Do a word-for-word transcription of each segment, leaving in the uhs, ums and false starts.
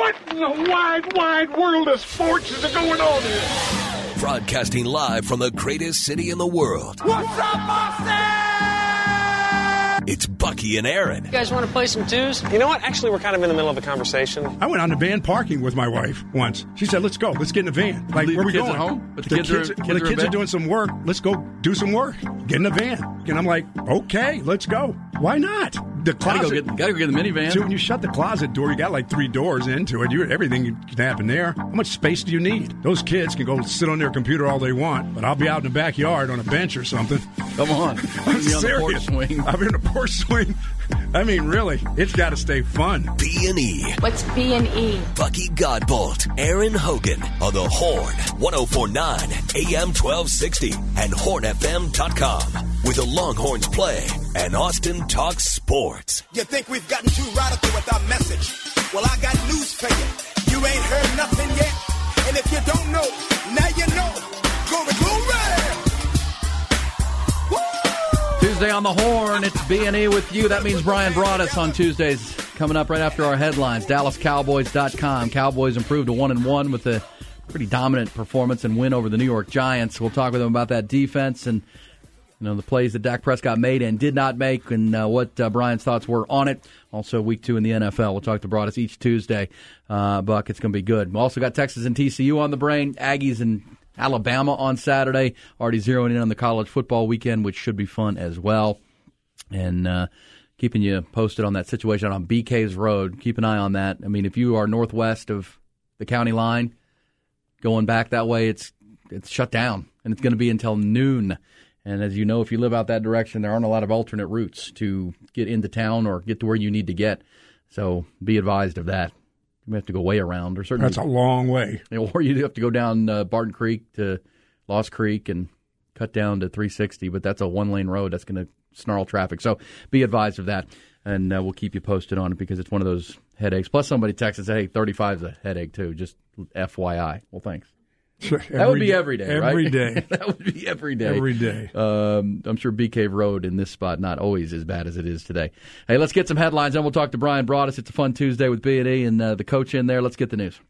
What in the wide, wide world of sports is going on here? Broadcasting live from the greatest city in the world. What's up, Boston? It's Bucky and Aaron. You guys want to play some twos? You know what? Actually, we're kind of in the middle of a conversation. I went on the van parking with my wife once. She said, let's go. Let's get in the van. Like, Leave where the we kids going? at home? But the, the kids, kids, are, well, kids, the are, kids are doing some work. Let's go do some work. Get in the van. And I'm like, okay, let's go. Why not? The Gotta closet. go get, gotta go get the minivan. So when you shut the closet door, you got like three doors into it. You everything can happen there. How much space do you need? Those kids can go sit on their computer all they want, but I'll be out in the backyard on a bench or something. Come on. I'm Be on the porch serious. swing. I'm in a porch swing. I mean, really, it's got to stay fun. B and E. What's B and E? Bucky Godbolt, Aaron Hogan on the Horn, one oh four point nine A M twelve sixty and horn f m dot com. With the Longhorns play and Austin talks sports. You think we've gotten too radical with our message? Well, I got news for you. You ain't heard nothing yet. And if you don't know, now you know. Glory, glory! Woo! Tuesday on the Horn, it's B and E with you. That means Brian Broaddus on Tuesdays. Coming up right after our headlines, Dallas Cowboys dot com. Cowboys improved to one and one with a pretty dominant performance and win over the New York Giants. We'll talk with them about that defense and you know the plays that Dak Prescott made and did not make, and uh, what uh, Brian's thoughts were on it. Also, week two in the N F L. We'll talk to Broaddus each Tuesday. Uh, Buck, it's going to be good. We also got Texas and T C U on the brain. Aggies and Alabama on Saturday. Already zeroing in on the college football weekend, which should be fun as well. And uh, keeping you posted on that situation on B K's Road. Keep an eye on that. I mean, if you are northwest of the county line, going back that way, it's it's shut down, and it's going to be until noon. And as you know, if you live out that direction, there aren't a lot of alternate routes to get into town or get to where you need to get. So be advised of that. You may have to go way around. Or certainly, That's a long way. Or you have to go down uh, Barton Creek to Lost Creek and cut down to three sixty. But that's a one-lane road. That's going to snarl traffic. So be advised of that. And uh, we'll keep you posted on it because it's one of those headaches. Plus somebody texted and said, hey, thirty-five is a headache too. Just F Y I. Well, thanks. Every That would be day- every day, right? Every day. That would be every day. Every day. Um, I'm sure B Cave Road in this spot not always as bad as it is today. Hey, let's get some headlines, and we'll talk to Brian Broaddus. It's a fun Tuesday with B and E and uh, the coach in there. Let's get the news.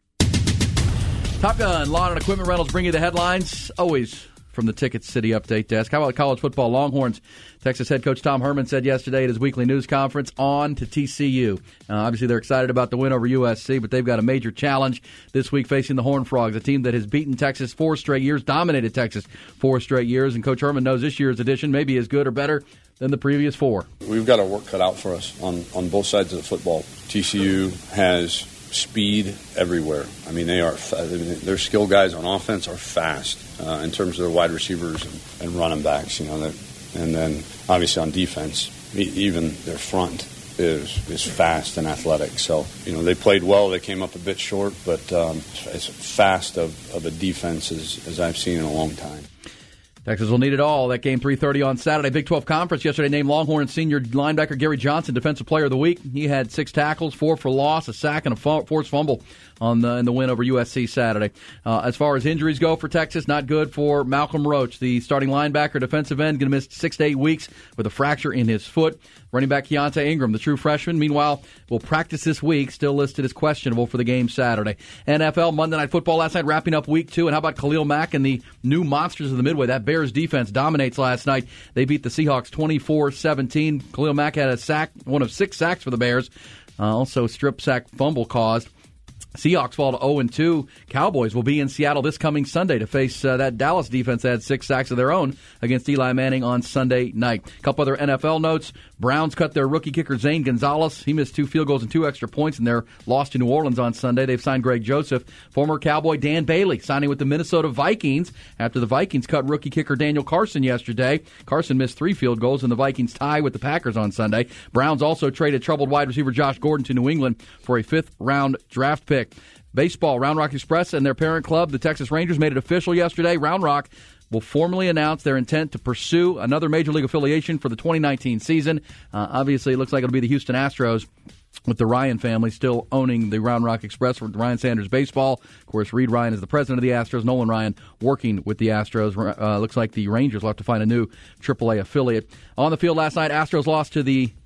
Top Gun Lawn and Equipment Rentals bring you the headlines, always from the Ticket City Update Desk. How about college football? Longhorns. Texas head coach Tom Herman said yesterday at his weekly news conference, on to T C U. Uh, obviously, they're excited about the win over U S C, but they've got a major challenge this week facing the Horned Frogs, a team that has beaten Texas four straight years, dominated Texas four straight years, and Coach Herman knows this year's edition may be as good or better than the previous four. We've got our work cut out for us on, on both sides of the football. T C U has speed everywhere. I mean, they are I mean, their skill guys on offense are fast uh, in terms of their wide receivers and, and running backs. You know, and then obviously on defense, even their front is is fast and athletic. So you know, they played well. They came up a bit short, but um, as fast of, of a defense as, as I've seen in a long time. Texas will need it all. That game three thirty on Saturday. Big twelve Conference yesterday named Longhorn senior linebacker Gary Johnson Defensive Player of the Week. He had six tackles, four for loss, a sack, and a forced fumble on the, in the win over U S C Saturday. Uh, as far as injuries go for Texas, not good for Malcolm Roach, the starting linebacker, defensive end, going to miss six to eight weeks with a fracture in his foot. Running back Keontae Ingram, the true freshman, meanwhile, will practice this week, still listed as questionable for the game Saturday. N F L Monday Night Football last night, wrapping up week two. And how about Khalil Mack and the new monsters of the Midway? That Bears defense dominates last night. They beat the Seahawks twenty-four seventeen. Khalil Mack had a sack, one of six sacks for the Bears. Uh, also, strip sack fumble caused. Seahawks fall to oh and two. Cowboys will be in Seattle this coming Sunday to face uh, that Dallas defense that had six sacks of their own against Eli Manning on Sunday night. A couple other N F L notes. Browns cut their rookie kicker Zane Gonzalez. He missed two field goals and two extra points in their loss to New Orleans on Sunday. They've signed Greg Joseph. Former Cowboy Dan Bailey signing with the Minnesota Vikings after the Vikings cut rookie kicker Daniel Carson yesterday. Carson missed three field goals, and the Vikings tie with the Packers on Sunday. Browns also traded troubled wide receiver Josh Gordon to New England for a fifth-round draft pick. Baseball, Round Rock Express and their parent club, the Texas Rangers, made it official yesterday. Round Rock will formally announce their intent to pursue another Major League affiliation for the twenty nineteen season. Uh, obviously, it looks like it'll be the Houston Astros, with the Ryan family still owning the Round Rock Express for Ryan Sanders Baseball. Of course, Reed Ryan is the president of the Astros. Nolan Ryan working with the Astros. Uh, looks like the Rangers will have to find a new triple A affiliate. On the field last night, Astros lost to the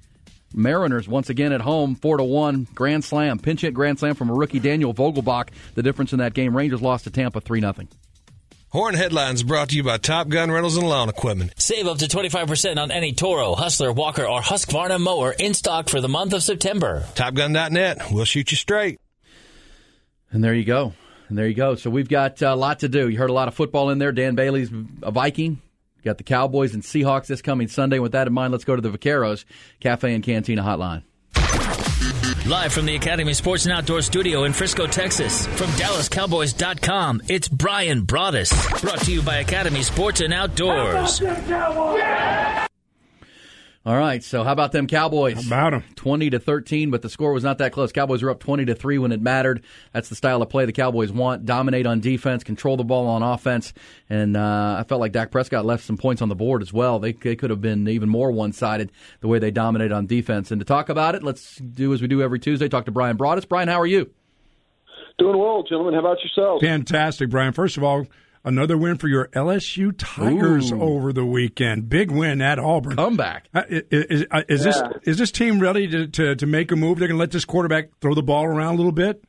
Mariners once again at home, four to one, grand slam, pinch hit grand slam from a rookie, Daniel Vogelbach. The difference in that game, Rangers lost to Tampa three nothing. Horn Headlines brought to you by Top Gun Rentals and Lawn Equipment. Save up to twenty-five percent on any Toro, Hustler, Walker, or Husqvarna mower in stock for the month of September. Top Gun dot net. We'll shoot you straight. And there you go. And there you go. So we've got a lot to do. You heard a lot of football in there. Dan Bailey's a Viking. You got the Cowboys and Seahawks this coming Sunday. With that in mind, let's go to the Vaqueros Cafe and Cantina Hotline. Live from the Academy Sports and Outdoor Studio in Frisco, Texas, from Dallas Cowboys dot com, it's Brian Broaddus. Brought to you by Academy Sports and Outdoors. All right, so how about them Cowboys? How about them? twenty to thirteen, but the score was not that close. Cowboys were up twenty to three when it mattered. That's the style of play the Cowboys want. Dominate on defense, control the ball on offense. And uh, I felt like Dak Prescott left some points on the board as well. They, they could have been even more one-sided the way they dominated on defense. And to talk about it, let's do as we do every Tuesday, talk to Brian Broaddus. Brian, how are you? Doing well, gentlemen. How about yourself? Fantastic, Brian. First of all, another win for your L S U Tigers Ooh. over the weekend. Big win at Auburn. Comeback. Uh, is is, uh, is Yeah. this is this team ready to, to, to make a move? They're going to let this quarterback throw the ball around a little bit?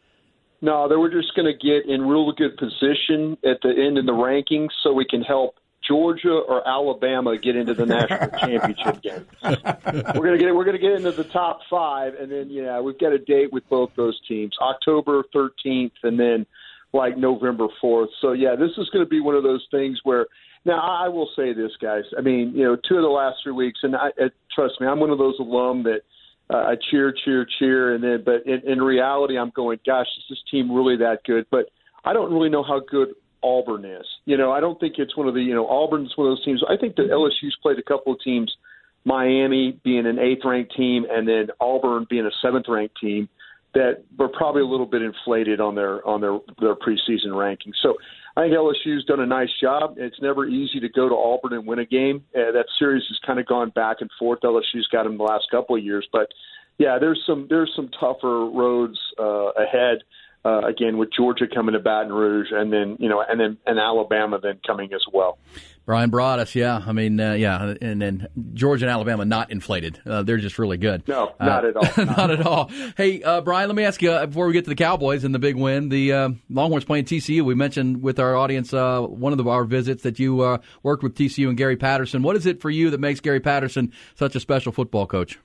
No, they were just going to get in real good position at the end in the rankings so we can help Georgia or Alabama get into the national championship game. We're going to get we're going to get into the top five, and then yeah, we've got a date with both those teams, October thirteenth, and then like November fourth. So yeah, this is going to be one of those things where. Now, I will say this, guys. I mean, you know, two of the last three weeks, and I, uh, trust me, I'm one of those alum that uh, I cheer, cheer, cheer, and then, but in, in reality, I'm going, gosh, is this team really that good? But I don't really know how good Auburn is. You know, I don't think it's one of the, you know, Auburn's one of those teams. I think that L S U's played a couple of teams, Miami being an eighth-ranked team, and then Auburn being a seventh-ranked team, that were probably a little bit inflated on their on their their preseason rankings. So I think L S U's done a nice job. It's never easy to go to Auburn and win a game. Uh, that series has kind of gone back and forth. L S U's got them the last couple of years, but yeah, there's some there's some tougher roads uh, ahead. Uh, again, with Georgia coming to Baton Rouge, and then you know, and then and Alabama then coming as well. Brian Broaddus, yeah. I mean, uh, yeah, and then Georgia and Alabama not inflated. Uh, they're just really good. No, not uh, at all. Not, not at all. Hey, uh, Brian, let me ask you, uh, before we get to the Cowboys and the big win, the uh, Longhorns playing T C U. We mentioned with our audience uh, one of the, our visits that you uh, worked with T C U and Gary Patterson. What is it for you that makes Gary Patterson such a special football coach?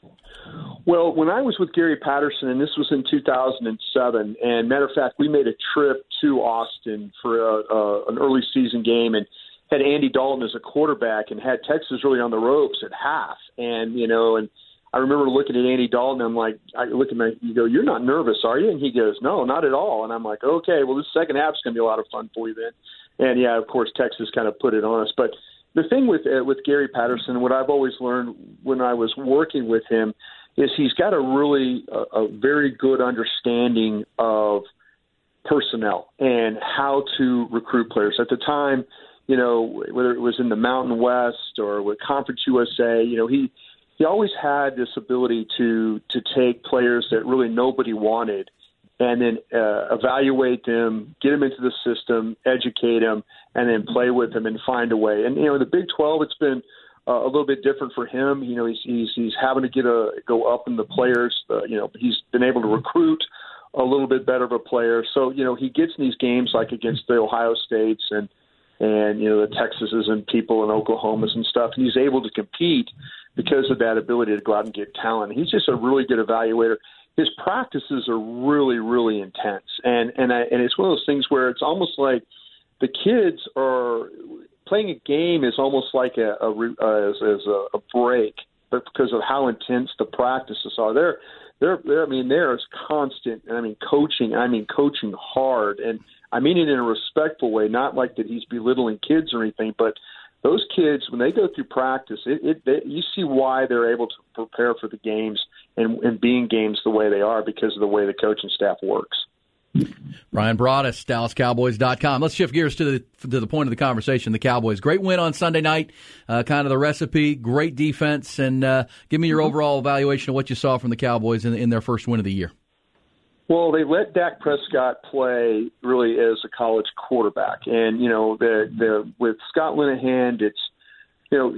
Well, when I was with Gary Patterson, and this was in two thousand seven, and matter of fact, we made a trip to Austin for a, a, an early season game and had Andy Dalton as a quarterback and had Texas really on the ropes at half. And, you know, and I remember looking at Andy Dalton, and I'm like, I look at him, you go, you're not nervous, are you? And he goes, no, not at all. And I'm like, okay, well, this second half is going to be a lot of fun for you then. And, yeah, of course, Texas kind of put it on us. But the thing with uh, with Gary Patterson, what I've always learned when I was working with him, is he's got a really uh, a very good understanding of personnel and how to recruit players. At the time, you know, whether it was in the Mountain West or with Conference U S A, you know, he he always had this ability to to take players that really nobody wanted and then uh, evaluate them, get them into the system, educate them, and then play with them and find a way. And, you know, the Big twelve, it's been Uh, a little bit different for him. You know, he's he's, he's having to get a go up in the players. Uh, you know, he's been able to recruit a little bit better of a player. So, you know, he gets in these games like against the Ohio States and and you know the Texases and people and Oklahomas and stuff. And he's able to compete because of that ability to go out and get talent. He's just a really good evaluator. His practices are really really intense, and and I, and it's one of those things where it's almost like the kids are. Playing a game is almost like a, a uh, as, as a, a break, but because of how intense the practices are, they're they're, they're I mean they're constant, and I mean coaching, I mean coaching hard, and I mean it in a respectful way, not like that he's belittling kids or anything, but those kids when they go through practice, it, it they, you see why they're able to prepare for the games and, and being games the way they are because of the way the coaching staff works. Brian Broaddus, Dallas Cowboys dot com. Let's shift gears to the to the point of the conversation, the Cowboys. Great win on Sunday night, uh, kind of the recipe, great defense, and uh, give me your overall evaluation of what you saw from the Cowboys in, in their first win of the year. Well, they let Dak Prescott play really as a college quarterback. And, you know, the, the, with Scott Linehan, it's, you know,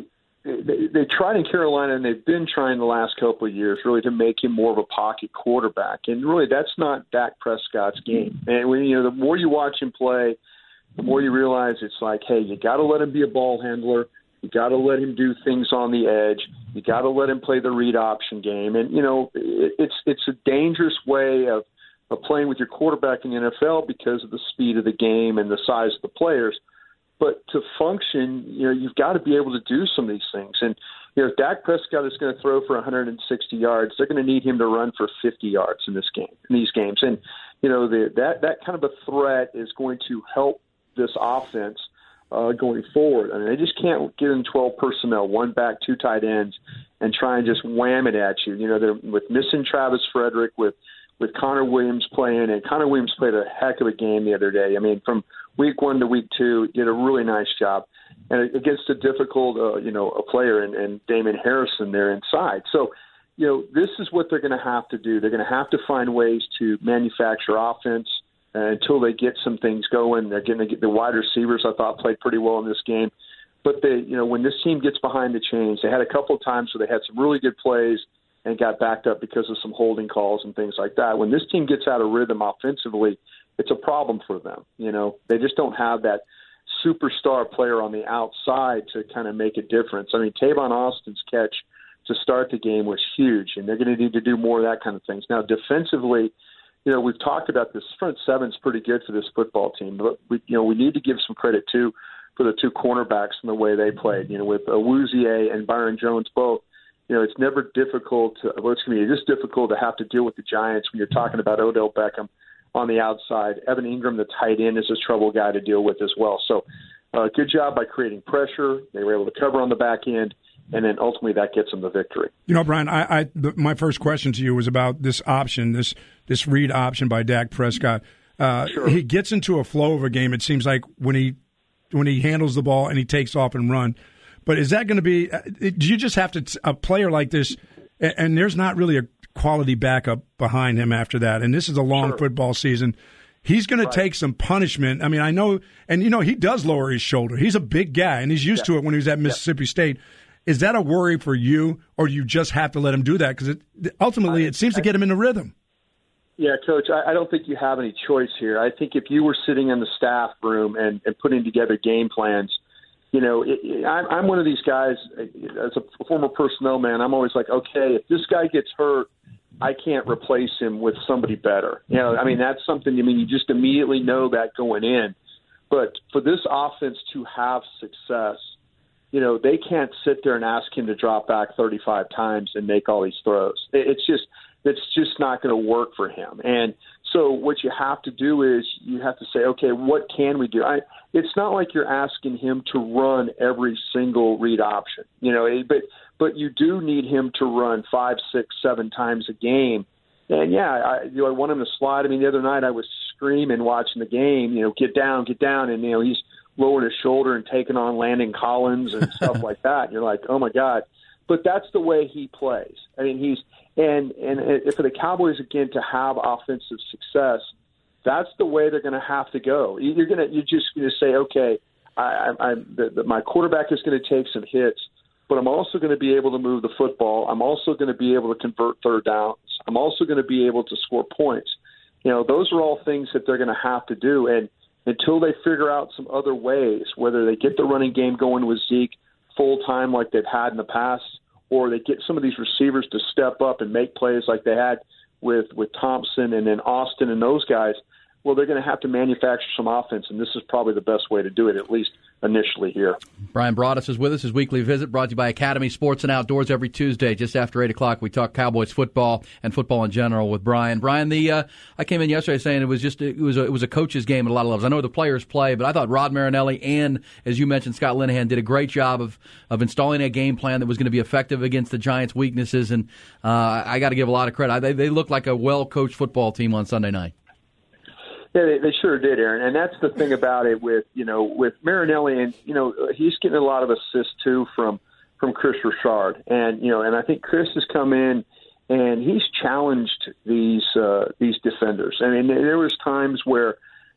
they, they tried in Carolina, and they've been trying the last couple of years really to make him more of a pocket quarterback. And really, that's not Dak Prescott's game. And when you know, the more you watch him play, the more you realize it's like, hey, you got to let him be a ball handler. You got to let him do things on the edge. You got to let him play the read option game. And you know, it, it's it's a dangerous way of, of playing with your quarterback in the N F L because of the speed of the game and the size of the players. But to function, you know, you've got to be able to do some of these things. And, you know, if Dak Prescott is going to throw for one hundred sixty yards, they're going to need him to run for fifty yards in this game, in these games. And, you know, the, that, that kind of a threat is going to help this offense uh, going forward. I mean, they just can't get in twelve personnel, one back, two tight ends, and try and just wham it at you. You know, they're with missing Travis Frederick, with with Connor Williams playing, and Connor Williams played a heck of a game the other day. I mean, from week one to week two, did a really nice job, and against a difficult, uh, you know, a player and, and Damon Harrison there inside. So, you know, this is what they're going to have to do. They're going to have to find ways to manufacture offense uh, until they get some things going. They're going to get the wide receivers. I thought played pretty well in this game, but they, you know, when this team gets behind the chains, they had a couple of times where they had some really good plays and got backed up because of some holding calls and things like that. When this team gets out of rhythm offensively, it's a problem for them. You know, they just don't have that superstar player on the outside to kind of make a difference. I mean, Tavon Austin's catch to start the game was huge, and they're going to need to do more of that kind of things. Now, defensively, you know, we've talked about this front seven's pretty good for this football team, but we, you know, we need to give some credit too for the two cornerbacks and the way they played. You know, with Awuzie and Byron Jones both. You know, it's never difficult to, well, it's going to be just difficult to have to deal with the Giants when you're talking about Odell Beckham on the outside. Evan Ingram, the tight end, is a trouble guy to deal with as well. So uh, good job by creating pressure. They were able to cover on the back end, and then ultimately that gets them the victory. You know, Brian, I, I the, my first question to you was about this option, this this read option by Dak Prescott. Uh, sure. He gets into a flow of a game, it seems like, when he when he handles the ball and he takes off and run. But is that going to be – do you just have to – a player like this, and there's not really a quality backup behind him after that, and this is a long sure. football season, he's going right. to take some punishment. I mean, I know – and, you know, he does lower his shoulder. He's a big guy, and he's used yeah. to it when he was at Mississippi yeah. State. Is that a worry for you, or do you just have to let him do that? Because ultimately I, it seems I, to get him in the rhythm. Yeah, Coach, I, I don't think you have any choice here. I think if you were sitting in the staff room and, and putting together game plans – You know, it, it, I'm, I'm one of these guys, as a former personnel man, I'm always like, okay, if this guy gets hurt, I can't replace him with somebody better. You know, I mean, that's something, I mean, you just immediately know that going in. But for this offense to have success, you know, they can't sit there and ask him to drop back thirty-five times and make all these throws. It, it's just, it's just not going to work for him. And so what you have to do is you have to say, okay, what can we do? I, it's not like you're asking him to run every single read option, you know, but but you do need him to run five, six, seven times a game. And, yeah, I, you know, I want him to slide. I mean, the other night I was screaming watching the game, you know, get down, get down. And, you know, he's lowering his shoulder and taking on Landon Collins and stuff like that. And you're like, oh, my God. But that's the way he plays. I mean, he's and and for the Cowboys again to have offensive success, that's the way they're going to have to go. You're gonna you're just going to say, okay, I, I, the, the, my quarterback is going to take some hits, but I'm also going to be able to move the football. I'm also going to be able to convert third downs. I'm also going to be able to score points. You know, those are all things that they're going to have to do. And until they figure out some other ways, whether they get the running game going with Zeke full time like they've had in the past, or they get some of these receivers to step up and make plays like they had with, with Thompson and then Austin and those guys, well, they're going to have to manufacture some offense, and this is probably the best way to do it, at least initially here. Brian Broaddus is with us. His weekly visit brought to you by Academy Sports and Outdoors every Tuesday. Just after eight o'clock, we talk Cowboys football and football in general with Brian. Brian, the uh, I came in yesterday saying it was just it was a, it was a coach's game at a lot of levels. I know the players play, but I thought Rod Marinelli and, as you mentioned, Scott Linehan did a great job of, of installing a game plan that was going to be effective against the Giants' weaknesses, and uh, I got to give a lot of credit. They, they looked like a well-coached football team on Sunday night. Yeah, they, they sure did, Aaron. And that's the thing about it with, you know, with Marinelli, and, you know, he's getting a lot of assists, too, from, from Chris Richard. And, you know, and I think Chris has come in and he's challenged these uh, these defenders. I mean, there was times where,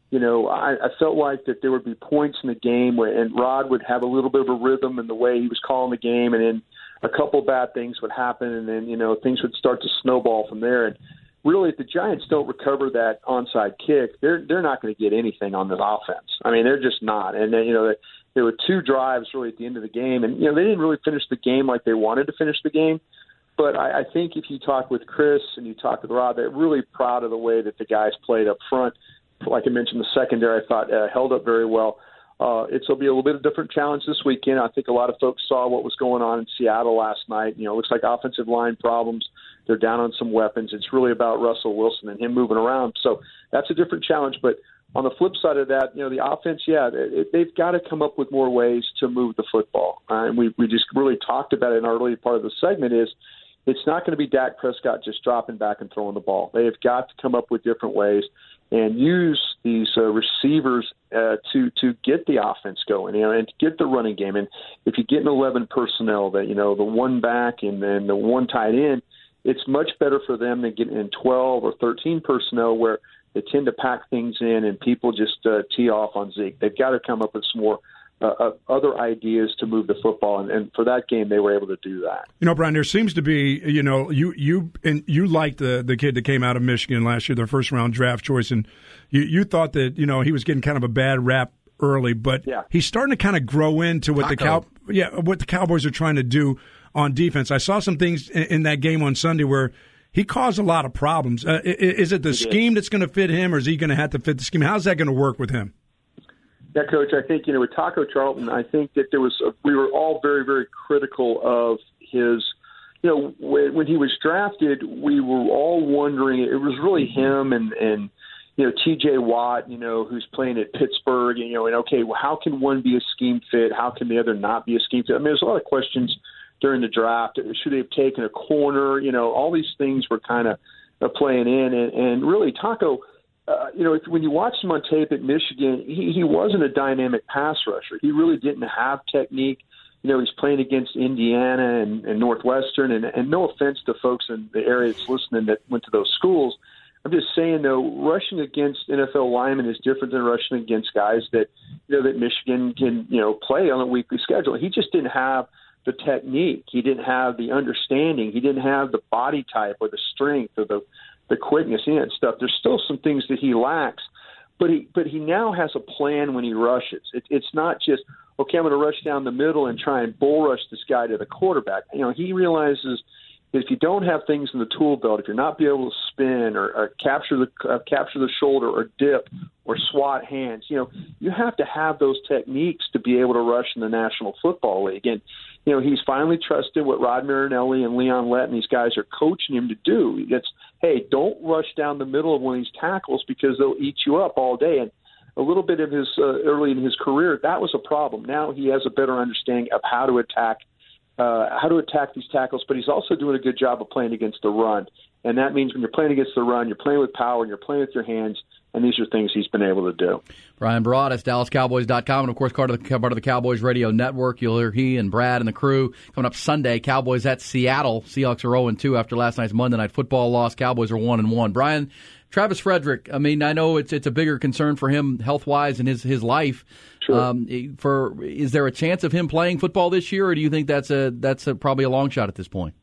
you know, I, I felt like that there would be points in the game where, and Rod would have a little bit of a rhythm in the way he was calling the game, and then a couple bad things would happen, and then, you know, things would start to snowball from there. And really, if the Giants don't recover that onside kick, they're they're not going to get anything on this offense. I mean, they're just not. And then, you know, there were two drives really at the end of the game, and you know, they didn't really finish the game like they wanted to finish the game. But I, I think if you talk with Chris and you talk with Rod, they're really proud of the way that the guys played up front. Like I mentioned, the secondary I thought uh, held up very well. Uh, it'll be a little bit of a different challenge this weekend. I think a lot of folks saw what was going on in Seattle last night. You know, it looks like offensive line problems. They're down on some weapons. It's really about Russell Wilson and him moving around. So that's a different challenge. But on the flip side of that, you know, the offense, yeah, it, they've got to come up with more ways to move the football. Uh, and we, we just really talked about it in our early part of the segment is it's not going to be Dak Prescott just dropping back and throwing the ball. They have got to come up with different ways and use these uh, receivers uh, to to get the offense going, you know, and to get the running game. And if you get an eleven personnel, that you know the one back and then the one tight end, it's much better for them than getting in twelve or thirteen personnel where they tend to pack things in and people just uh, tee off on Zeke. They've got to come up with some more Uh, other ideas to move the football, and, and for that game, they were able to do that. You know, Brian, there seems to be, you know, you you and you liked the the kid that came out of Michigan last year, their first round draft choice, and you you thought that you know he was getting kind of a bad rap early, but yeah. he's starting to kind of grow into what Taco. the cow yeah what the Cowboys are trying to do on defense. I saw some things in, in that game on Sunday where he caused a lot of problems. Uh, is it the he scheme did. that's going to fit him, or is he going to have to fit the scheme? How's that going to work with him? Yeah, Coach, I think, you know, with Taco Charlton, I think that there was, a, we were all very, very critical of his, you know, when, when he was drafted, we were all wondering, it was really him and, and you know, T J Watt, you know, who's playing at Pittsburgh, and, you know, and okay, well, how can one be a scheme fit? How can the other not be a scheme fit? I mean, there's a lot of questions during the draft. Should they have taken a corner? You know, all these things were kind of uh, playing in, and, and really Taco, Uh, you know, if, when you watched him on tape at Michigan, he, he wasn't a dynamic pass rusher. He really didn't have technique. You know, he's playing against Indiana and, and Northwestern, and, and no offense to folks in the area that's listening that went to those schools. I'm just saying, though, rushing against N F L linemen is different than rushing against guys that, you know, that Michigan can, you know, play on a weekly schedule. He just didn't have the technique. He didn't have the understanding. He didn't have the body type or the strength or the the quickness in and stuff. There's still some things that he lacks, but he but he now has a plan when he rushes. It, it's not just, okay, I'm going to rush down the middle and try and bull rush this guy to the quarterback. You know, he realizes that if you don't have things in the tool belt, if you're not be able to spin or, or capture the uh, capture the shoulder or dip or swat hands, you know, you have to have those techniques to be able to rush in the National Football League. And you know, he's finally trusted what Rod Marinelli and Leon Lett and these guys are coaching him to do. It's, hey, don't rush down the middle of one of these tackles because they'll eat you up all day. And a little bit of his uh, early in his career, that was a problem. Now he has a better understanding of how to attack, uh, how to attack these tackles. But he's also doing a good job of playing against the run. And that means when you're playing against the run, you're playing with power and you're playing with your hands. And these are things he's been able to do. Brian Broaddus, Dallas Cowboys dot com, and, of course, part of, the, part of the Cowboys Radio Network. You'll hear he and Brad and the crew coming up Sunday. Cowboys at Seattle. Seahawks are oh and two after last night's Monday Night Football loss. Cowboys are one and one. Brian, Travis Frederick, I mean, I know it's it's a bigger concern for him health-wise in his, his life. Sure. Um, for is there a chance of him playing football this year, or do you think that's a that's a, probably a long shot at this point?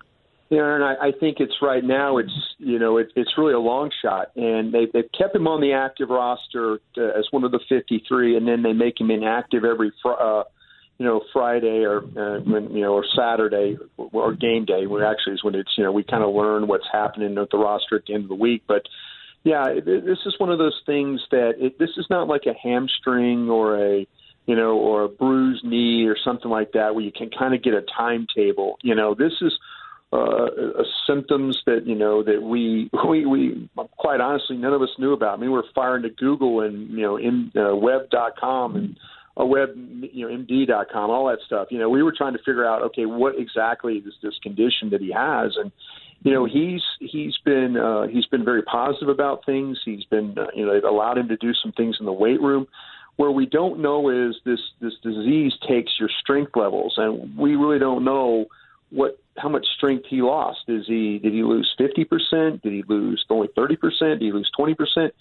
Yeah, and I, I think it's right now. It's you know it, it's really a long shot, and they they've kept him on the active roster uh, as one of the fifty-three, and then they make him inactive every fr- uh, you know Friday or uh, when you know or Saturday or, or game day, where actually is when it's you know we kind of learn what's happening with the roster at the end of the week. But yeah, it, this is one of those things that it, this is not like a hamstring or a you know or a bruised knee or something like that where you can kind of get a timetable. You know, this is. Uh, uh, symptoms that you know that we, we we quite honestly none of us knew about. I mean, we were firing to Google and you know in uh, web dot com and uh, web you know M D dot com, all that stuff. You know, we were trying to figure out okay, what exactly is this condition that he has, and you know he's he's been uh, he's been very positive about things. He's been uh, you know they've allowed him to do some things in the weight room. Where we don't know is this this disease takes your strength levels, and we really don't know what. How much strength he lost. Is he did he lose fifty percent? Did he lose only thirty percent? Did he lose twenty percent?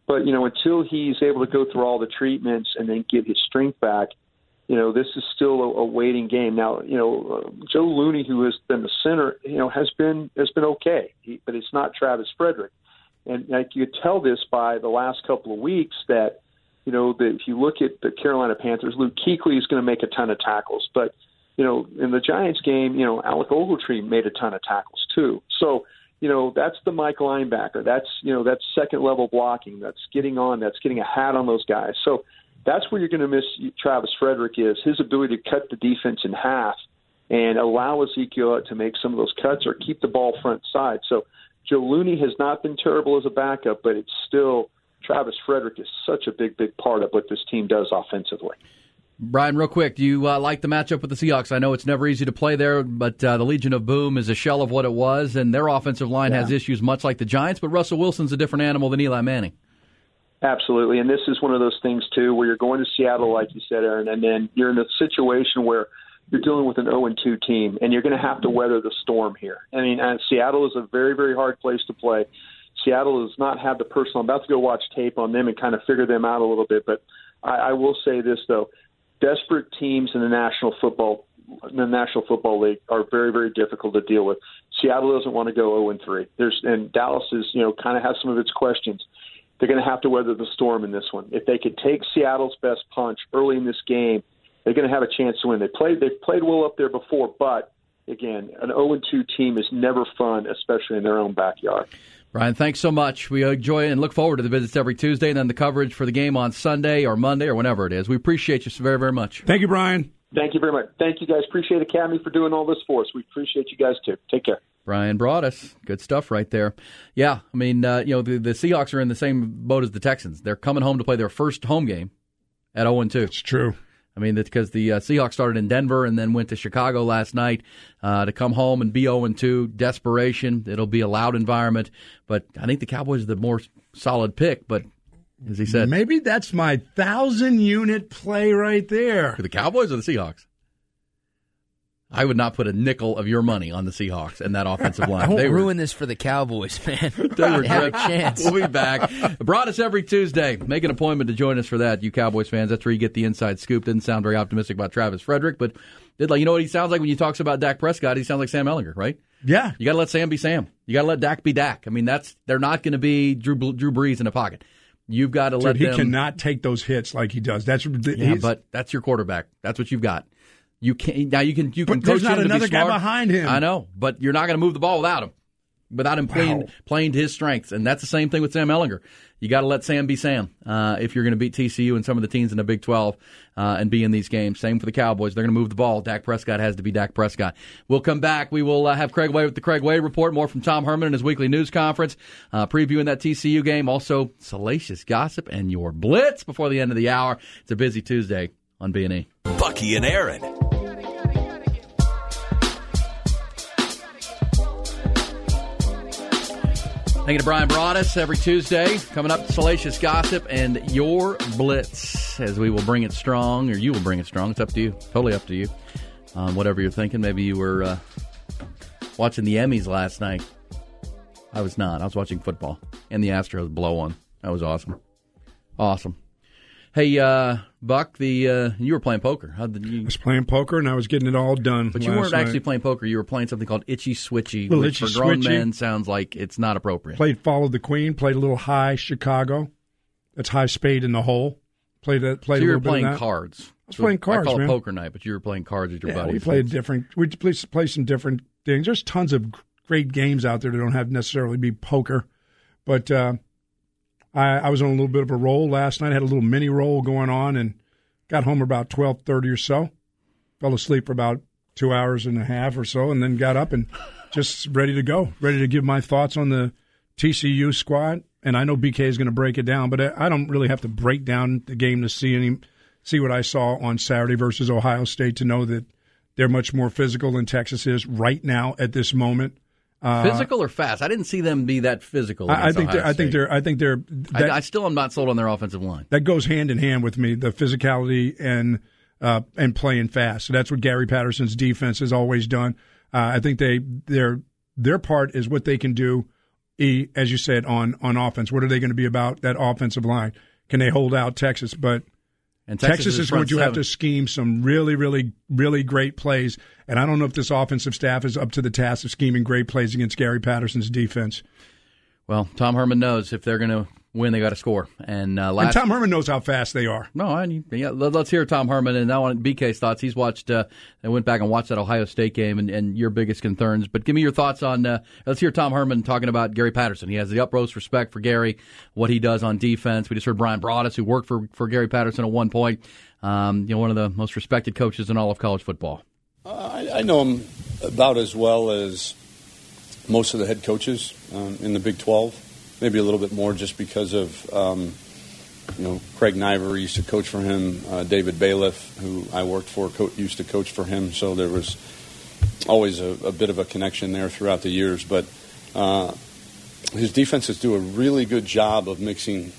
But, you know, until he's able to go through all the treatments and then get his strength back, you know, this is still a, a waiting game. Now, you know, uh, Joe Looney, who has been the center, you know, has been has been okay, he, but it's not Travis Frederick. And like you could tell this by the last couple of weeks that, you know, that if you look at the Carolina Panthers, Luke Kuechly is going to make a ton of tackles. But, you know, in the Giants game, you know, Alec Ogletree made a ton of tackles too. So, you know, that's the Mike linebacker. That's, you know, that's second level blocking. That's getting on. That's getting a hat on those guys. So that's where you're going to miss Travis Frederick is his ability to cut the defense in half and allow Ezekiel to make some of those cuts or keep the ball front side. So Joe Looney has not been terrible as a backup, but it's still Travis Frederick is such a big, big part of what this team does offensively. Brian, real quick, do you uh, like the matchup with the Seahawks? I know it's never easy to play there, but uh, the Legion of Boom is a shell of what it was, and their offensive line yeah. has issues much like the Giants, but Russell Wilson's a different animal than Eli Manning. Absolutely, and this is one of those things, too, where you're going to Seattle, like you said, Aaron, and then you're in a situation where you're dealing with an oh and two team, and you're going to have to weather the storm here. I mean, and Seattle is a very, very hard place to play. Seattle does not have the personal. I'm about to go watch tape on them and kind of figure them out a little bit, but I, I will say this, though. Desperate teams in the National Football in the National Football League are very, very difficult to deal with. Seattle doesn't want to go oh and three. There's, and Dallas is, you know, kind of has some of its questions. They're going to have to weather the storm in this one. If they could take Seattle's best punch early in this game, they're going to have a chance to win. They played, they've played well up there before, but, again, an oh and two team is never fun, especially in their own backyard. Brian, thanks so much. We enjoy and look forward to the visits every Tuesday and then the coverage for the game on Sunday or Monday or whenever it is. We appreciate you so very, very much. Thank you, Brian. Thank you very much. Thank you, guys. Appreciate Academy for doing all this for us. We appreciate you guys, too. Take care. Brian Broaddus. Good stuff right there. Yeah, I mean, uh, you know, the, the Seahawks are in the same boat as the Texans. They're coming home to play their first home game at oh and two. It's true. I mean, because the uh, Seahawks started in Denver and then went to Chicago last night uh, to come home and be oh and two. Desperation. It'll be a loud environment. But I think the Cowboys are the more solid pick. But as he said, maybe that's my thousand-unit play right there. For the Cowboys or the Seahawks? I would not put a nickel of your money on the Seahawks and that offensive line. I won't they were, ruin this for the Cowboys, man. They were have a chance. We'll be back. Brought us every Tuesday. Make an appointment to join us for that, you Cowboys fans. That's where you get the inside scoop. Didn't sound very optimistic about Travis Frederick, but did like you know what he sounds like when he talks about Dak Prescott? He sounds like Sam Ehlinger, right? Yeah. You got to let Sam be Sam. You got to let Dak be Dak. I mean, that's they're not going to be Drew Drew Brees in a pocket. You've got to Dude, let he them. He cannot take those hits like he does. That's yeah, but that's your quarterback. That's what you've got. You can now you can you can but coach there's not him another to be guy smart. behind him. I know, but you're not going to move the ball without him, without him playing wow. playing to his strengths, and that's the same thing with Sam Ehlinger. You got to let Sam be Sam uh, if you're going to beat T C U and some of the teams in the Big twelve uh, and be in these games. Same for the Cowboys; they're going to move the ball. Dak Prescott has to be Dak Prescott. We'll come back. We will uh, have Craig Way with the Craig Way Report. More from Tom Herman in his weekly news conference, uh, previewing that T C U game. Also, salacious gossip and your blitz before the end of the hour. It's a busy Tuesday on B and E. Bucky and Aaron. Thank you to Brian Broaddus every Tuesday. Coming up, salacious gossip and your blitz, as we will bring it strong, or you will bring it strong. It's up to you. Totally up to you. Um, whatever you're thinking. Maybe you were uh, watching the Emmys last night. I was not. I was watching football. And the Astros blow one. That was awesome. Awesome. Hey, uh, Buck, the uh, you were playing poker. How did you? I was playing poker, and I was getting it all done. But you weren't night. actually playing poker. You were playing something called Itchy Switchy, little which itchy for grown switchy. men sounds like it's not appropriate. Played Follow the Queen. Played a little high Chicago. That's high spade in the hole. Played that. Played so you a were little playing bit of that. cards. I was so playing cards, I call man. it poker night, but you were playing cards with your yeah, buddies. we played different. We play, play some different things. There's tons of great games out there that don't have to necessarily be poker, but uh, I, I was on a little bit of a roll last night. I had a little mini roll going on, and got home about twelve thirty or so. Fell asleep for about two hours and a half or so, and then got up and just ready to go, ready to give my thoughts on the T C U squad. And I know B K is going to break it down, but I don't really have to break down the game to see any, see what I saw on Saturday versus Ohio State to know that they're much more physical than Texas is right now at this moment. Uh, physical or fast? I didn't see them be that physical. I, I think Ohio they're, I think State. they're. I think they're. That, I, I still am not sold on their offensive line. That goes hand in hand with me. The physicality and uh, and playing fast. So that's what Gary Patterson's defense has always done. Uh, I think they their their part is what they can do E, as you said, on, on offense. What are they going to be about, that offensive line? Can they hold out Texas? But and Texas, Texas is, is going to seven. have to scheme some really, really, really great plays. And I don't know if this offensive staff is up to the task of scheming great plays against Gary Patterson's defense. Well, Tom Herman knows if they're going to win, they got to score. And, uh, last, and Tom Herman knows how fast they are. No, I, yeah, let's hear Tom Herman. And I want B K's thoughts. He's watched. Uh, I went back and watched that Ohio State game and, and your biggest concerns. But give me your thoughts on. Uh, let's hear Tom Herman talking about Gary Patterson. He has the utmost respect for Gary, what he does on defense. We just heard Brian Broaddus, who worked for for Gary Patterson at one point. Um, you know, one of the most respected coaches in all of college football. Uh, I, I know him about as well as most of the head coaches um, in the Big twelve. Maybe a little bit more just because of, um, you know, Craig Niver used to coach for him. Uh, David Bailiff, who I worked for, co- used to coach for him. So there was always a, a bit of a connection there throughout the years. But uh, his defenses do a really good job of mixing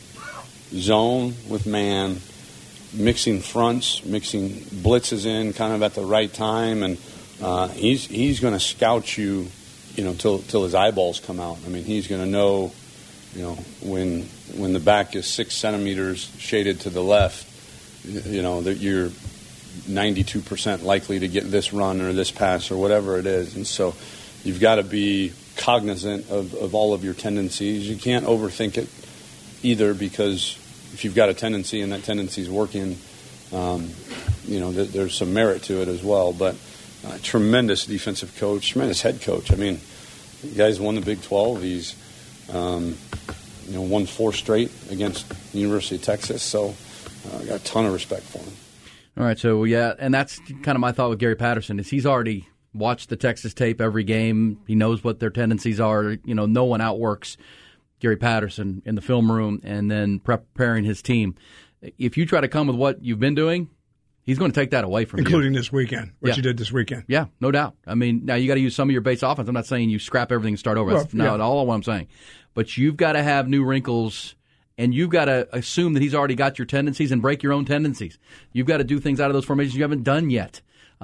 zone with man, mixing fronts, mixing blitzes in kind of at the right time. And uh, he's he's going to scout you, you know, till till his eyeballs come out. I mean, he's going to know. You know, when when the back is six centimeters shaded to the left, you know, that you're ninety-two percent likely to get this run or this pass or whatever it is. And so you've got to be cognizant of, of all of your tendencies. You can't overthink it either, because if you've got a tendency and that tendency is working, um, you know, th- there's some merit to it as well. But uh, tremendous defensive coach, tremendous head coach. I mean, the guy's won the Big twelve. He's Um, you know, won four straight against the University of Texas, so I uh, got a ton of respect for him. All right, so yeah, and that's kind of my thought with Gary Patterson is he's already watched the Texas tape every game. He knows what their tendencies are. You know, no one outworks Gary Patterson in the film room and then preparing his team. If you try to come with what you've been doing, he's going to take that away from Including you. Including this weekend, what yeah. you did this weekend. Yeah, no doubt. I mean, now you got to use some of your base offense. I'm not saying you scrap everything and start over. That's well, not yeah. all what I'm saying. But you've got to have new wrinkles, and you've got to assume that he's already got your tendencies and break your own tendencies. You've got to do things out of those formations you haven't done yet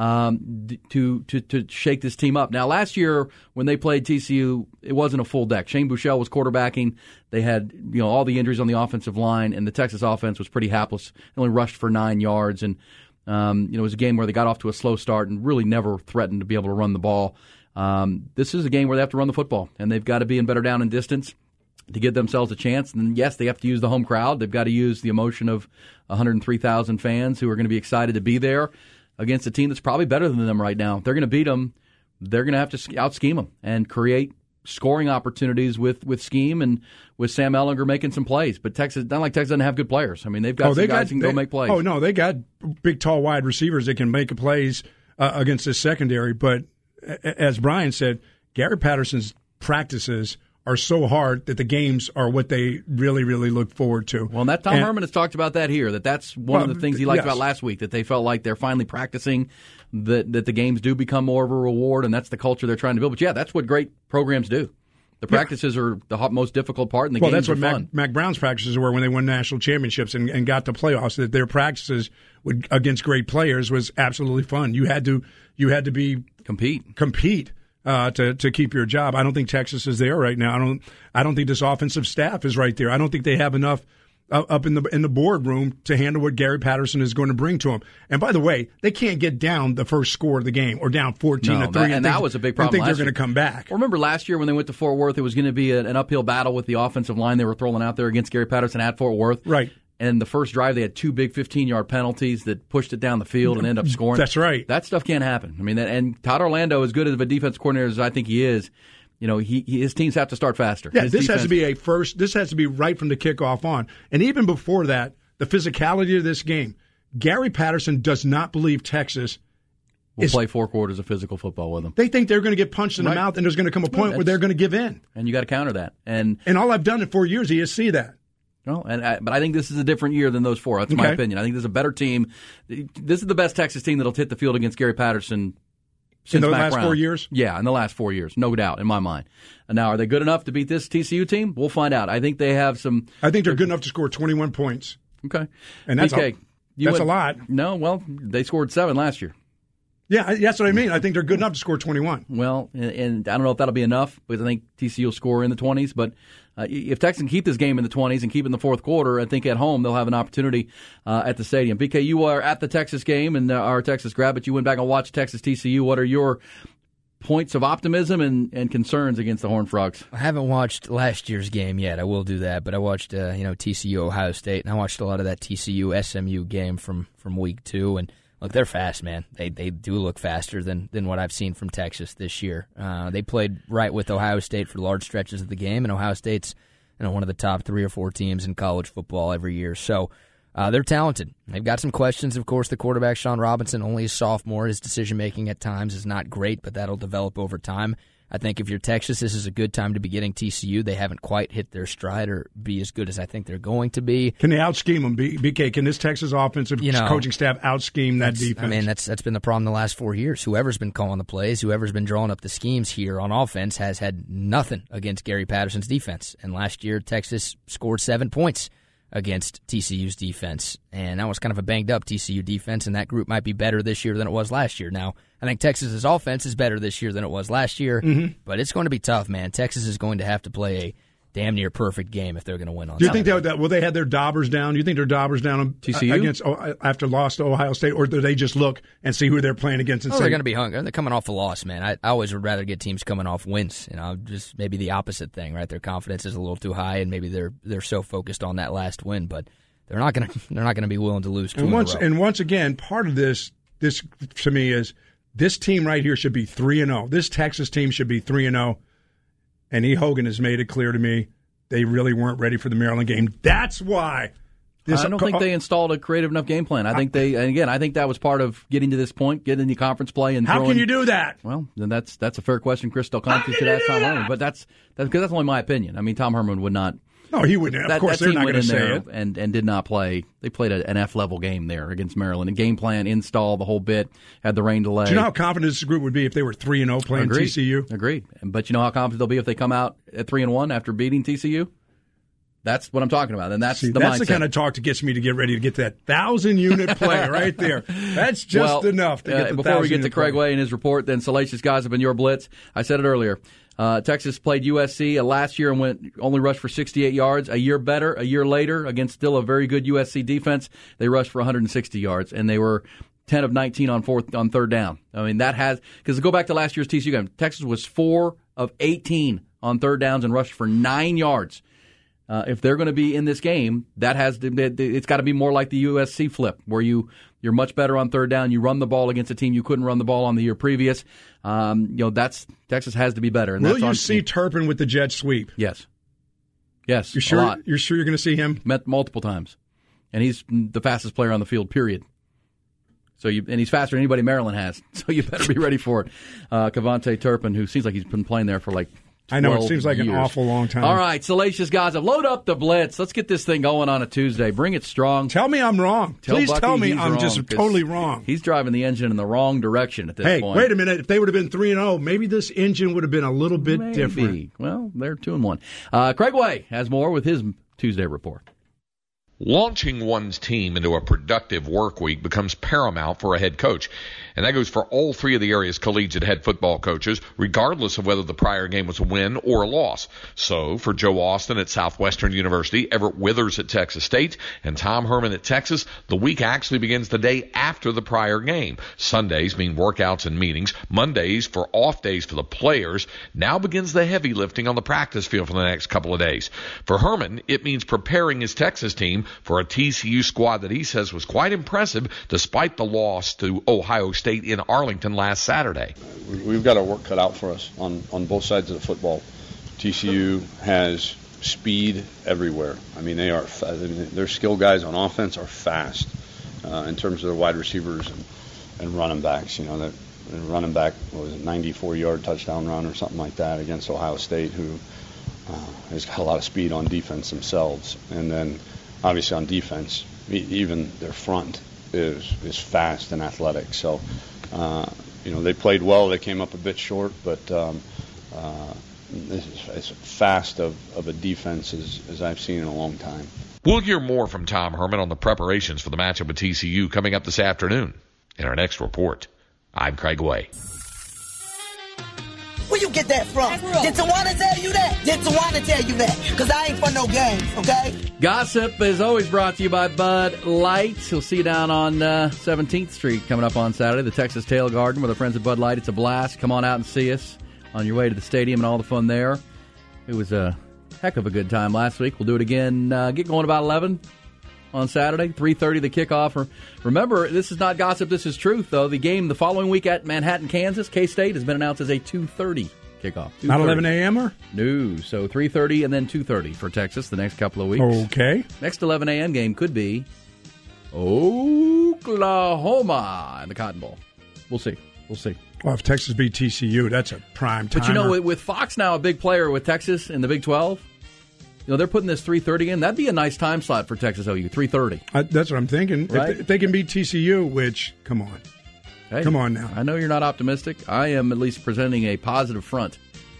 um, to, to to shake this team up. Now, last year when they played T C U, it wasn't a full deck. Shane Buechele was quarterbacking. They had you know all the injuries on the offensive line, and the Texas offense was pretty hapless. They only rushed for nine yards, and um, you know it was a game where they got off to a slow start and really never threatened to be able to run the ball. Um, this is a game where they have to run the football, and they've got to be in better down and distance to give themselves a chance. And yes, they have to use the home crowd. They've got to use the emotion of one hundred three thousand fans who are going to be excited to be there against a team that's probably better than them right now. They're going to beat them. They're going to have to out-scheme them and create scoring opportunities with, with scheme and with Sam Ehlinger making some plays. But Texas, not like Texas doesn't have good players. I mean, they've got oh, some they guys got, who can they, go make plays. Oh, no, they got big, tall, wide receivers that can make plays uh, against this secondary. But as Brian said, Gary Patterson's practices are so hard that the games are what they really, really look forward to. Well, and that Tom and, Herman has talked about that here, that that's one well, of the things he liked yes. about last week, that they felt like they're finally practicing, that, that the games do become more of a reward, and that's the culture they're trying to build. But, yeah, that's what great programs do. The practices yeah. are the most difficult part, and the well, games that's what are fun. Mac, Mac Brown's practices were when they won national championships and, and got to playoffs, that their practices would, against great players was absolutely fun. You had to you had to be compete. Compete. Uh, to to keep your job. I don't think Texas is there right now. I don't. I don't think this offensive staff is right there. I don't think they have enough uh, up in the in the boardroom to handle what Gary Patterson is going to bring to them. And by the way, they can't get down the first score of the game or down fourteen no, to three. That, and and think, that was a big problem. I think last they're going to come back. Well, remember last year when they went to Fort Worth, it was going to be a, an uphill battle with the offensive line they were throwing out there against Gary Patterson at Fort Worth. Right. And the first drive, they had two big fifteen-yard penalties that pushed it down the field and ended up scoring. That's right. That stuff can't happen. I mean, that, and Todd Orlando, as good of a defense coordinator as I think he is, you know, he, he his teams have to start faster. Yeah, his this defense, has to be a first. This has to be right from the kickoff on, and even before that, the physicality of this game. Gary Patterson does not believe Texas will is, play four quarters of physical football with them. They think they're going to get punched in right. the mouth, and there's going to come a point no, where they're going to give in. And you got to counter that. And and all I've done in four years is see that. No, and I, but I think this is a different year than those four. That's okay. my opinion. I think this is a better team. This is the best Texas team that'll hit the field against Gary Patterson since in the Mac last Brown. four years. Yeah, in the last four years, no doubt in my mind. And now, are they good enough to beat this T C U team? We'll find out. I think they have some. I think they're good enough to score twenty-one points. Okay, and that's B K, a, that's went, a lot. No, well, they scored seven last year. Yeah, that's what I mean. I think they're good enough to score twenty-one. Well, and, and I don't know if that'll be enough because I think T C U will score in the twenties. But uh, if Texas can keep this game in the twenties and keep it in the fourth quarter, I think at home they'll have an opportunity uh, at the stadium. B K, you are at the Texas game and uh, our Texas grad, but you went back and watched Texas T C U. What are your points of optimism and, and concerns against the Horned Frogs? I haven't watched last year's game yet. I will do that, but I watched uh, you know T C U Ohio State, and I watched a lot of that T C U S M U game from, from week two. And look, they're fast, man. They they do look faster than, than what I've seen from Texas this year. Uh, they played right with Ohio State for large stretches of the game, and Ohio State's you know one of the top three or four teams in college football every year. So uh, they're talented. They've got some questions. Of course, the quarterback, Sean Robinson, only a sophomore. His decision-making at times is not great, but that'll develop over time. I think if you're Texas, this is a good time to be getting T C U. They haven't quite hit their stride or be as good as I think they're going to be. Can they out-scheme them? B- BK, can this Texas offensive you know, coaching staff out-scheme that defense? I mean, that's that's been the problem the last four years. Whoever's been calling the plays, whoever's been drawing up the schemes here on offense has had nothing against Gary Patterson's defense. And last year, Texas scored seven points against T C U's defense. And that was kind of a banged-up T C U defense, and that group might be better this year than it was last year. Now, I think Texas's offense is better this year than it was last year, mm-hmm. but it's going to be tough, man. Texas is going to have to play a damn near perfect game if they're going to win on Do you Saturday. think that, will they have their daubers down? Do you think their daubers down on, T C U? against after loss to Ohio State, or do they just look and see who they're playing against and oh, say they're going to be hungry? They're coming off a loss, man. I, I always would rather get teams coming off wins. You know, just maybe the opposite thing, right? Their confidence is a little too high, and maybe they're they're so focused on that last win, but they're not going to they're not going to be willing to lose two and once in a row. and once again, part of this this to me is this team right here should be three and zero. This Texas team should be three and zero, and E. Hogan has made it clear to me they really weren't ready for the Maryland game. That's why. This, I don't think they installed a creative enough game plan. I think they, and again, I think that was part of getting to this point, getting the conference play, and how throwing, can you do that? Well, then that's that's a fair question. Chris Del Conte should ask Tom Herman, but that's that's because that's only my opinion. I mean, Tom Herman would not. No, he wouldn't. Of that, course, that they're team not went going to in say there it. And, and did not play. They played a, an F level game there against Maryland. A game plan, install the whole bit. Had the rain delay. Do you know how confident this group would be if they were three and zero playing Agreed. T C U? Agreed. But you know how confident they'll be if they come out at three and one after beating T C U. That's what I'm talking about, and that's See, the that's mindset. the kind of talk that gets me to get ready to get that thousand unit play right there. That's just well, enough to get uh, the before we get to Craig play. Way and his report. Then Salacious guys have been your blitz. I said it earlier. Uh, Texas played U S C uh, last year and went only rushed for sixty-eight yards. A year better, a year later, against still a very good U S C defense, they rushed for one hundred sixty yards, and they were ten of nineteen on fourth on third down. I mean, that has because go back to last year's T C U game. Texas was four of eighteen on third downs and rushed for nine yards. Uh, if they're going to be in this game, that has to, it's got to be more like the U S C flip, where you you're much better on third down. You run the ball against a team you couldn't run the ball on the year previous. Um, you know that's Texas has to be better. And Will that's you on, see Turpin with the jet sweep? Yes, yes. You sure? A lot. You're sure you're going to see him? Met multiple times, and he's the fastest player on the field. Period. So you and he's faster than anybody Maryland has. So you better be ready for it. Uh, Kevontae Turpin, who seems like he's been playing there for like. I know, it seems like years. an awful long time. All right, Salacious Gaza, load up the blitz. Let's get this thing going on a Tuesday. Bring it strong. Tell me I'm wrong. Tell Please Bucky tell me he's I'm wrong, just 'cause totally wrong. He's driving the engine in the wrong direction at this hey, point. wait a minute. If they would have been three and zero, maybe this engine would have been a little bit Maybe. different. Well, they're two and one. Uh, Craig Way has more with his Tuesday report. Launching one's team into a productive work week becomes paramount for a head coach. And that goes for all three of the area's collegiate head football coaches, regardless of whether the prior game was a win or a loss. So, for Joe Austin at Southwestern University, Everett Withers at Texas State, and Tom Herman at Texas, the week actually begins the day after the prior game. Sundays mean workouts and meetings. Mondays, for off days for the players, now begins the heavy lifting on the practice field for the next couple of days. For Herman, it means preparing his Texas team for a T C U squad that he says was quite impressive despite the loss to Ohio State in Arlington last Saturday. We've got our work cut out for us on, on both sides of the football. T C U has speed everywhere. I mean, they are I mean, their skill guys on offense are fast uh, in terms of their wide receivers and, and running backs. You know, that running back what was it, ninety-four yard touchdown run or something like that against Ohio State, who uh, has got a lot of speed on defense themselves, and then obviously on defense, even their front is is fast and athletic. So, uh, you know, they played well. They came up a bit short, but um, uh, this is as fast of, of a defense as, as I've seen in a long time. We'll hear more from Tom Herman on the preparations for the matchup with T C U coming up this afternoon in our next report. I'm Craig Way. Where you get that from? Did Tawana tell you that? Did Tawana tell you that? Because I ain't for no games, okay? Gossip is always brought to you by Bud Light. We'll see you down on uh, seventeenth Street coming up on Saturday, the Texas Tail Garden with our friends at Bud Light. It's a blast. Come on out and see us on your way to the stadium and all the fun there. It was a heck of a good time last week. We'll do it again. Uh, get going about eleven on Saturday, three thirty the kickoff. Remember, this is not gossip, this is truth, though. The game the following week at Manhattan, Kansas, K-State, has been announced as a two thirty kickoff. Not eleven a.m. or? No, so three thirty and then two thirty for Texas the next couple of weeks. Okay. Next eleven a.m. game could be Oklahoma in the Cotton Bowl. We'll see. We'll see. Well, if Texas beat T C U, that's a prime time. But you know, with, with Fox now a big player with Texas in the Big twelve, you know, they're putting this three thirty in. That'd be a nice time slot for Texas O U, three thirty. I, that's what I'm thinking. Right? If, they, if they can beat T C U, which, come on. Hey, come on now. I know you're not optimistic. I am at least presenting a positive front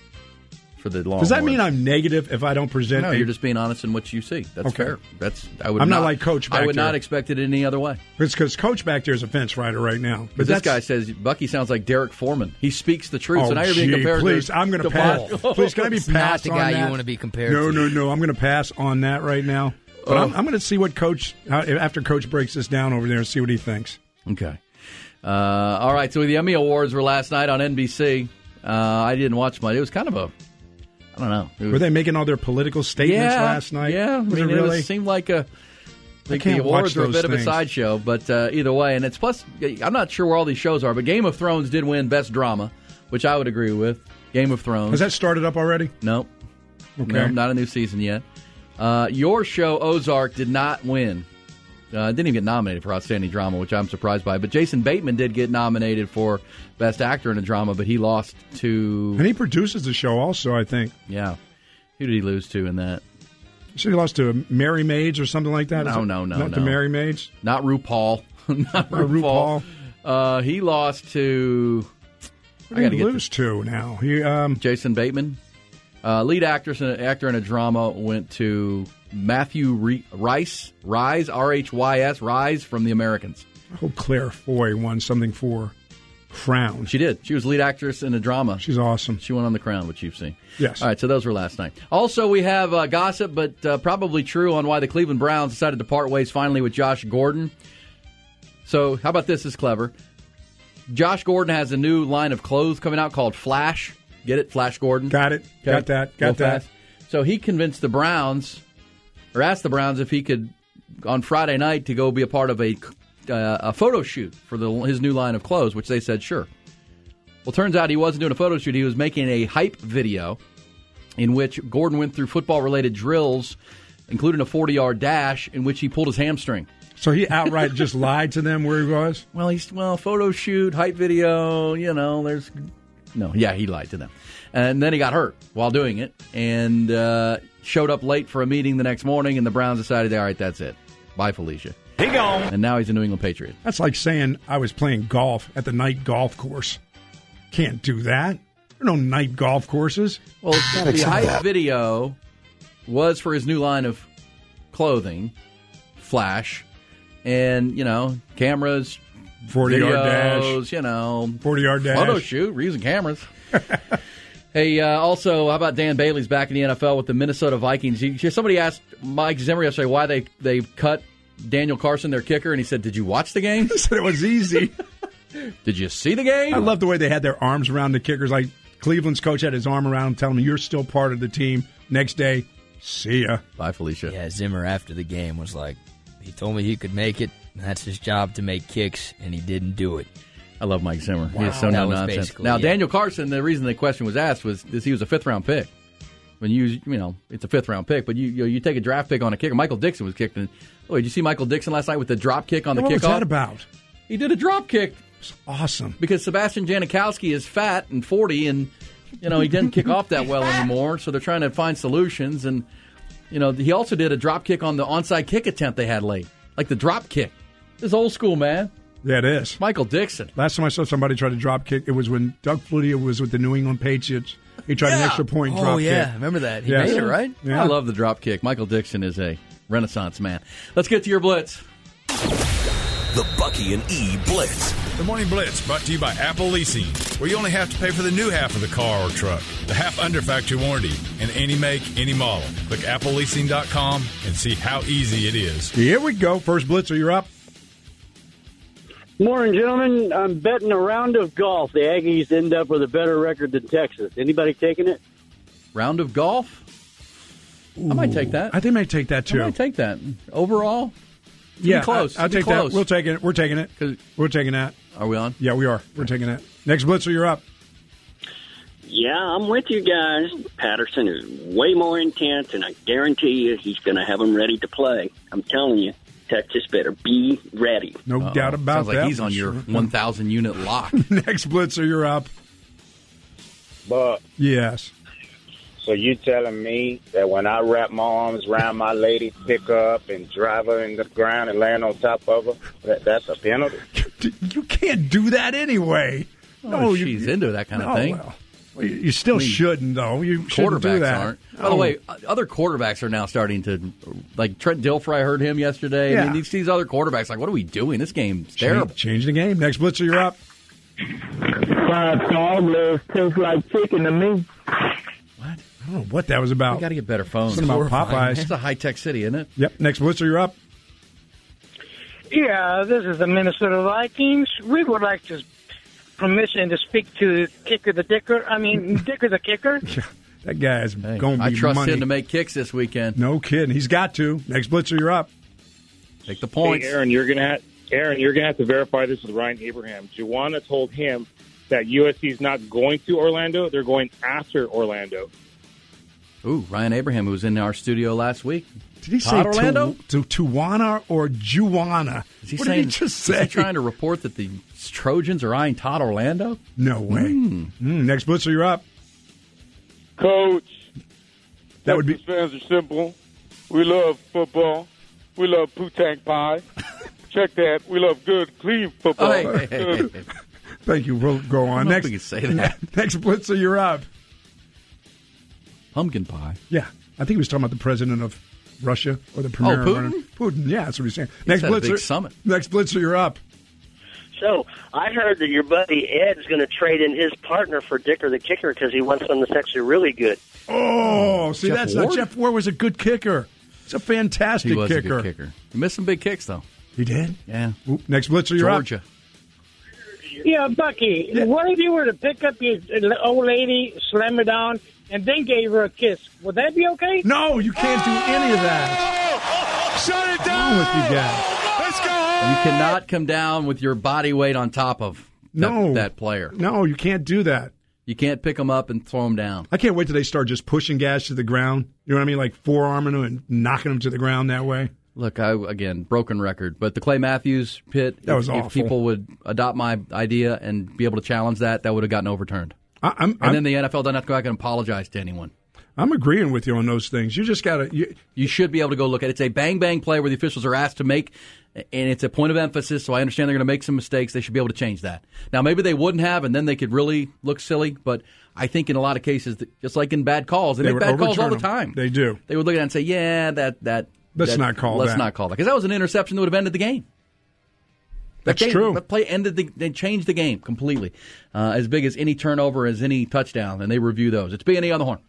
for the Longhorns. Does that mean I'm negative if I don't present? No, a, you're just being honest in what you see. That's okay. fair. That's I would. I'm not, not like Coach back I would there. not expect it any other way. It's because Coach back there is a fence rider right now. But this guy says Bucky sounds like Derek Foreman. He speaks the truth. Oh, so now you're being gee, compared please, to. I'm going to to pass. Paul. Please, can I be It's passed not the on guy that? you want to be compared no, to. No, no, no. I'm going to pass on that right now. But Oh. I'm, I'm going to see what Coach how, after Coach breaks this down over there and see what he thinks. Okay. Uh, all right. So the Emmy Awards were last night on N B C. Uh, I didn't watch much. It was kind of a. I don't know. It was, Were they making all their political statements yeah, last night? Yeah. Was I mean, it really? It was, seemed like a. I think the can't awards watch were a those bit of a things. sideshow, but uh, either way, and it's plus. I'm not sure where all these shows are, but Game of Thrones did win Best Drama, which I would agree with. Game of Thrones. Has that started up already? Nope. Okay. No, not a new season yet. Uh, your show, Ozark, did not win. Uh, didn't even get nominated for Outstanding Drama, which I'm surprised by. But Jason Bateman did get nominated for Best Actor in a Drama, but he lost to... And he produces the show also, I think. Yeah. Who did he lose to in that? So he lost to Mary Maids or something like that? Is No, it- no, no, Not no. to Mary Maids? Not RuPaul. Not Or RuPaul. RuPaul. Uh, he lost to... What I did gotta he get lose to now? He, um, Jason Bateman. Uh, lead actress and actor in a drama went to Matthew Re- Rice, Rise, R H Y S, Rise from The Americans. I hope Claire Foy won something for Crown. She did. She was lead actress in a drama. She's awesome. She went on The Crown, which you've seen. Yes. All right, so those were last night. Also, we have uh, gossip, but uh, probably true on why the Cleveland Browns decided to part ways finally with Josh Gordon. So how about this is clever. Josh Gordon has a new line of clothes coming out called Flash. Get it? Flash Gordon. Got it. Okay. Got that. Real Got that. fast. So he convinced the Browns, or asked the Browns if he could, on Friday night, to go be a part of a uh, a photo shoot for the, his new line of clothes, which they said sure. Well, turns out he wasn't doing a photo shoot. He was making a hype video in which Gordon went through football-related drills, including a forty-yard dash in which he pulled his hamstring. So he outright just lied to them where he was? Well, he's well, photo shoot, hype video, you know, there's... No, yeah, he lied to them. And then he got hurt while doing it and uh, showed up late for a meeting the next morning, and the Browns decided, all right, that's it. Bye, Felicia. He gone. And now he's a New England Patriot. That's like saying I was playing golf at the night golf course. Can't do that. There are no night golf courses. Well, the hype video was for his new line of clothing, Flash, and, you know, cameras, forty-yard videos, dash. you know. forty-yard dash. Photo shoot. We're using cameras. Hey, uh, also, how about Dan Bailey's back in the N F L with the Minnesota Vikings? He, somebody asked Mike Zimmer yesterday why they, they cut Daniel Carson, their kicker, and he said, did you watch the game? He said it was easy. Did you see the game? I love the way they had their arms around the kickers. Like Cleveland's coach had his arm around him, telling him, you're still part of the team. Next day, see ya. Bye, Felicia. Yeah, Zimmer after the game was like, he told me he could make it. That's his job to make kicks, and he didn't do it. I love Mike Zimmer. Wow. He is so That no was nonsense. basically, Now, yeah. Daniel Carson, the reason the question was asked was is he was a fifth round pick. When you you know it's a fifth round pick, but you you, know, you take a draft pick on a kicker. Michael Dixon was kicked in. Oh, did you see Michael Dixon last night with the drop kick on the What kickoff? was that about? He did a drop kick. It's awesome. Because Sebastian Janikowski is fat and forty, and you know he didn't kick off that well anymore. So they're trying to find solutions. And you know he also did a drop kick on the onside kick attempt they had late, like the drop kick. This is old school, man. Yeah, it is. Michael Dixon. Last time I saw somebody try to drop kick, it was when Doug Flutie was with the New England Patriots. He tried an Yeah. extra point Oh, drop yeah. kick. Remember that. He Yes. made it, right? Yeah. I love the drop kick. Michael Dixon is a renaissance man. Let's get to your blitz. The Bucky and E Blitz. The Morning Blitz brought to you by Apple Leasing, where you only have to pay for the new half of the car or truck, the half under factory warranty, and any make, any model. Click apple leasing dot com and see how easy it is. Here we go. First Blitzer, you're up. Morning, gentlemen. I'm betting a round of golf. The Aggies end up with a better record than Texas. Anybody taking it? Round of golf? Ooh, I might take that. I think I might take that, too. I might take that. Overall? Yeah, close. I, I'll take close. that. We'll take it. We're taking it. We're taking that. Are we on? Yeah, we are. We're taking that. Next Blitzer, you're up. Yeah, I'm with you guys. Patterson is way more intense, and I guarantee you he's going to have them ready to play. I'm telling you, Texas better be ready. No Uh-oh. doubt about Sounds that. Sounds like he's on your one thousand unit lock. Next Blitzer, you're up. But yes. So you telling me that when I wrap my arms around my lady, pick her up and drive her in the ground and land on top of her, that, that's a penalty? You can't do that anyway. Oh, no, she's you, into that kind of no, thing. Well, well, you still I mean, shouldn't, though. You shouldn't do that. Aren't. Oh. By the way, other quarterbacks are now starting to, like Trent Dilfer, I heard him yesterday. Yeah. I mean, these, these other quarterbacks, like, what are we doing? This game's terrible. Change, change the game. Next Blitzer, you're up. Fried dog legs taste like chicken to me. What? I don't know what that was about. We got to get better phones. Something about Popeyes. It's a high-tech city, isn't it? Yep. Next Blitzer, you're up. Yeah, this is the Minnesota Vikings. We would like to permission to speak to Kicker the Dicker. I mean, Dicker the Kicker. Yeah, that guy is hey, going to be I trust money. him to make kicks this weekend. No kidding. He's got to. Next Blitzer, you're up. Take the points. Hey, Aaron, you're going to have Aaron, you're going to have to verify this with Ryan Abraham. Juwana told him that U S C is not going to Orlando. They're going after Orlando. Ooh, Ryan Abraham, who was in our studio last week. Did he Todd say Orlando? To, to Tuana or Juana? Is he what saying, did he just say? Is he trying to report that the Trojans are eyeing Todd Orlando? No way. Mm. Mm, next Blitzer, you're up. Coach, that would be. Fans are simple. We love football. We love Poo-Tang pie. Check that. We love good, clean football. Oh, hey, hey, hey, hey. Thank you. We'll go on. I don't Next, think you say that. Next Blitzer, you're up. Pumpkin pie. Yeah, I think he was talking about the president of Russia or the premier. Oh, Putin? Of Putin. Yeah, that's what he's saying. He's Next had a Blitzer. big summit. Next Blitzer, you're up. So I heard that your buddy Ed's going to trade in his partner for Dicker the Kicker because he wants one that's actually really good. Oh, see, Jeff that's Ward? not Jeff Ward was a good kicker. He's a fantastic He was kicker. a good kicker. He missed some big kicks, though. He did? Yeah. Oop, next Blitzer, you're Georgia. up. Yeah, Bucky, yeah. What if you were to pick up your old lady, slam her down, and then gave her a kiss? Would that be okay? No, you can't do any of that. Oh, shut it What's down. wrong with you guys? Let's go home. You cannot come down with your body weight on top of that, no. that player. No, you can't do that. You can't pick them up and throw them down. I can't wait till they start just pushing guys to the ground. You know what I mean? Like forearming them and knocking them to the ground that way. Look, I again, broken record, but the Clay Matthews pit, that was if, awful. if people would adopt my idea and be able to challenge that, that would have gotten overturned. I, I'm, and I'm, then the N F L doesn't have to go back and apologize to anyone. I'm agreeing with you on those things. You just got to... You, you should be able to go look at it. It's a bang-bang play where the officials are asked to make, and it's a point of emphasis, so I understand they're going to make some mistakes. They should be able to change that. Now, maybe they wouldn't have, and then they could really look silly, but I think in a lot of cases, just like in bad calls, they, they make bad calls all the time. They do. They would look at it and say, yeah, that... that Let's that, not call let's that. Let's not call that. Because that was an interception that would have ended the game. That That's game, true. That play ended the, they changed the game completely. Uh, as big as any turnover, as any touchdown, and they review those. It's B and E on the Horn.